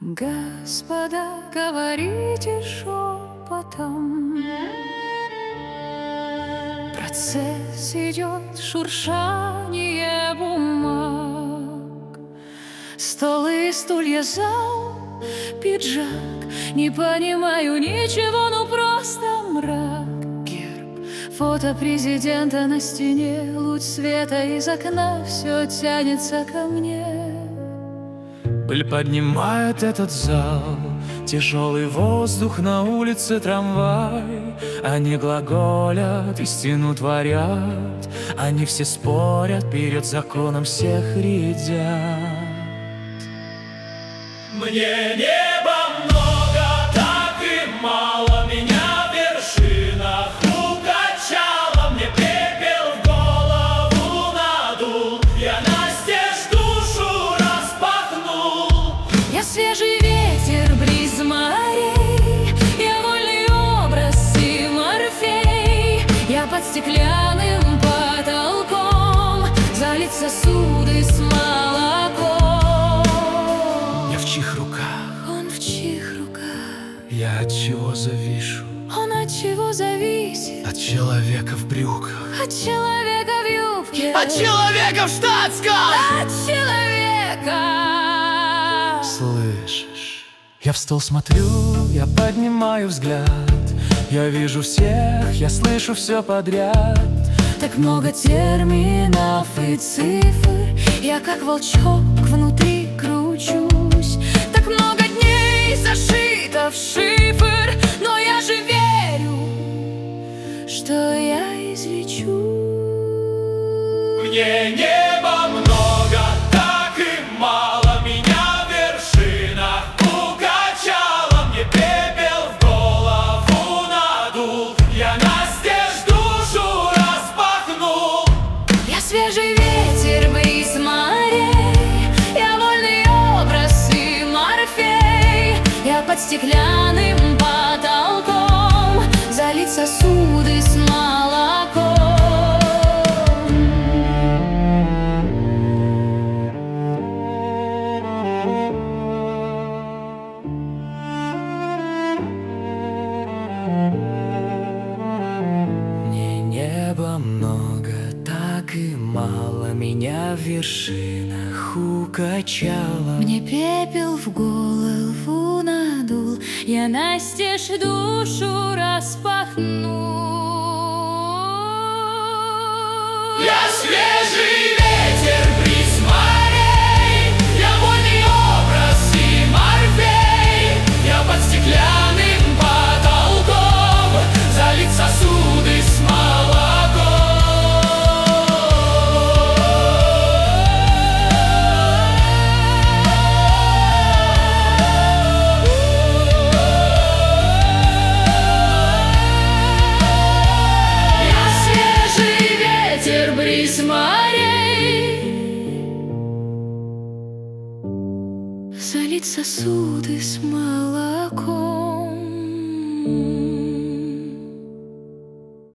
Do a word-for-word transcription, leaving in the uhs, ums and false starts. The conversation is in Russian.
Господа, говорите шепотом. Процесс идет, шуршание бумаг. Столы, стулья, зал, пиджак. Не понимаю ничего, ну просто мрак. Герб, фото президента на стене. Луч света из окна, все тянется ко мне. Пыль поднимает этот зал, тяжелый воздух на улице, трамвай. Они глаголят, истину творят, они все спорят, перед законом всех рядят. Мне неба много, так и мало, меня в вершинах укачало, мне пепел в голову надул, я настежь душу распахнул. Я свежий ветер, бриз морей, я вольный образ и Морфей. Я под стеклянным потолком, залить сосуды с молоком. Я в чьих руках? Он в чьих руках? Я от чего завишу? Он от чего зависит? От человека в брюках, От человека в юбке, от человека в штатском! от человека. Слышишь? Я в стол смотрю, я поднимаю взгляд. Я вижу всех, я слышу все подряд. Так много терминов и цифр, я как волчок внутри кручусь. Так много дней зашито в шифр, но я же верю, что я излечу. Мне неба много, так и мало, меня в вершинах укачало, мне пепел в голову надул, я настежь душу распахнул. Я свежий ветер, бриз морей, я вольный образ и Морфей. Я под стеклянным потолком, залить сосуды с молоком. Мне неба много, так и мало, меня в вершинах укачало. Мне пепел в голову надул, я настежь душу распахнул. Я свежий ветер, бриз морей, я вольный образ и Морфей. Я под стеклянным потолком, залить сосуды с молоком. Я свежий ветер, бриз морей, залить сосуды с молоком.